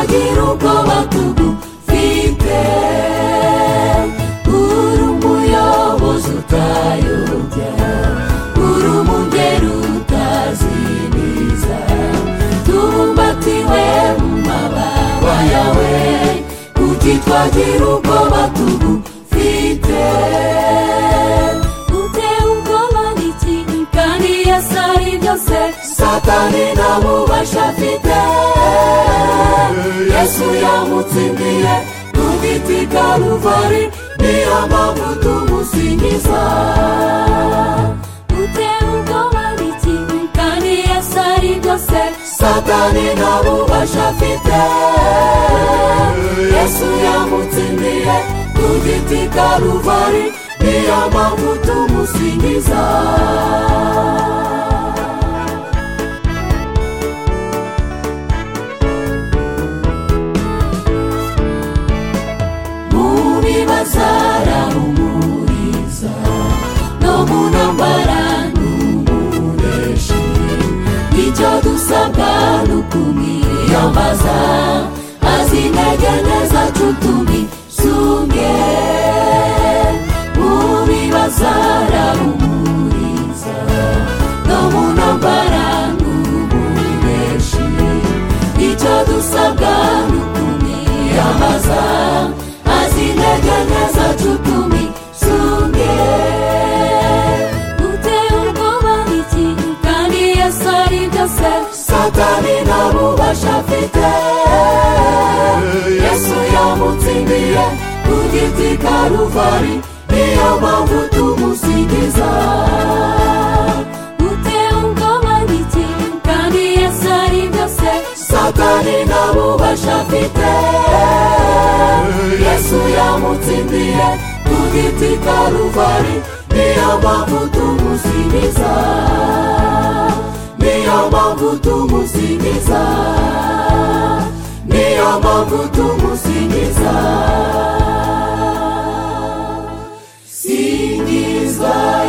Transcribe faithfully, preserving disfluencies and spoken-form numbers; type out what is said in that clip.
twagira ubwoba tugufite. Uri umuyobozi utayobya, uri umungeri utazimiza, tubumbatiwe mu mababa yawe, kuki twagira ubwoba tugufite. Utewe ubwoba n'iki kandi Yesu ari byose, Satani nta bubasha afite. Yesu yamutsindiye ku giti Kaluvari, niyo mpamvu tumusingiza. Utewe ubwoba n'iki kandi Yesu ari byose, Satani nta bubasha afite. Yesu yamutsindiye ku giti Kaluvari, niyo mpamvu tumusingiza. Arahumuriza no mu ntambara n'umuneshi, icyo dusabwa ni ukumwiyambaza, azi intege nke zacu tumisunge. Mu bibazo arahumuriza no mu ntambara n'umuneshi, icyo dusabwa ni ukumwiyambaza, intege nke zacu tumisunge. Utewe ubwoba n'iki kandi Yesu ari byose, Satani nta bubasha afite. Yesu yamutsindiye ku giti Kaluvari, niyo mpamvu tumusingiza. Utewe ubwoba n'iki kandi Yesu ari byose, Satani nta bubasha afite. Yesu yamutsindiye ku giti Kaluvari, niyo mpamvu tumusingiza, niyo mpamvu tumusingiza, niyo mpamvu tumusingiza. Singiza